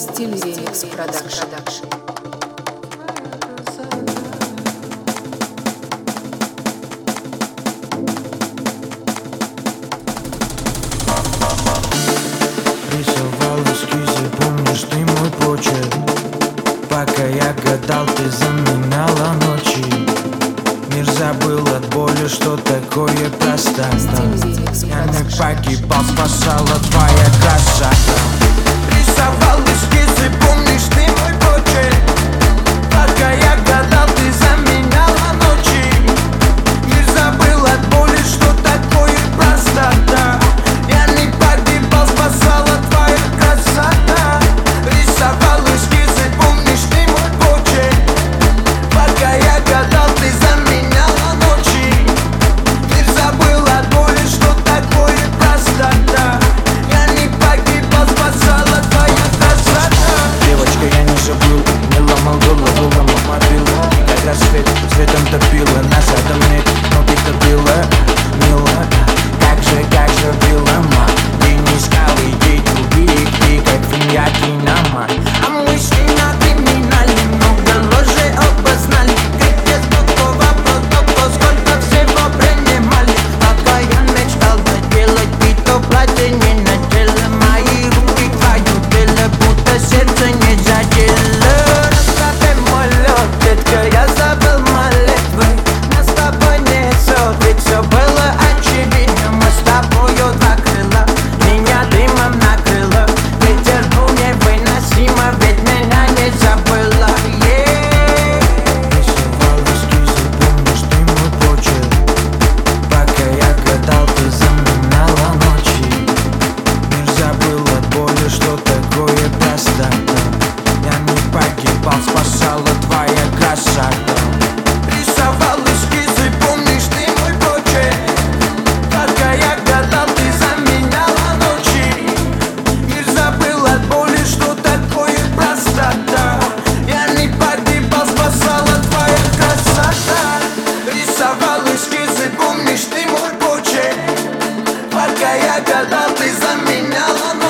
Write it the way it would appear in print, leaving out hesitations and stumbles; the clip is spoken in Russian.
Стиль Remix Production. Рисовал эскизы, помнишь ты мой почерк? Пока я гадал, ты заменяла ночи. Мир забыл от боли, что такое простота. Я не погибал, спасала твоя красота. Рисовал эскизы, помнишь ты мой почерк? Пока я гадал, ты заменяла ночи. Мир забыл от боли, что такое простота. Я не погибал, спасала твоя красота. Рисовал эскизы, помнишь ты мой почерк? Пока я гадал, ты заменяла ночи. Мир забыл от боли, что такое простота. Я не погибал, спасала твоя красота. Девочка, я не забыл, не ломал голову, ломал мобилу. Как рассвет светом топила, нас это мне ноги топила. Мила, как же было, ма. Ты не искал идей других, ты как свинья кинома. А мы шли на криминале, много ложи опознали. Где стуково протокол, сколько всего принимали. Пока я мечтал доделать бит, то платье не надела. Мои руки твою тело, будто сердце не задело. Расставь мой лед, детка, я забыл молитвы. Нас с тобой несет, ведь все было очевидно. Мы с тобою два крыла, меня дымом накрыло. Ветер был невыносимо, ведь меня не забыла. Рисовал эскизы, помнишь ты мой почерк? Пока я гадал, ты заменяла ночи. Мир забыл от боли, что такое простота. Я не погибал, спасала твоя красота. Рисовал эскизы, помнишь ты мой почерк? Пока я гадал, ты заменяла ночи. Мир забыл от боли, что такое простота. Я не погибал, спасала твоя красота. Рисовал эскизы, помнишь ты мой почерк? Пока я гадал, ты заменяла ночи.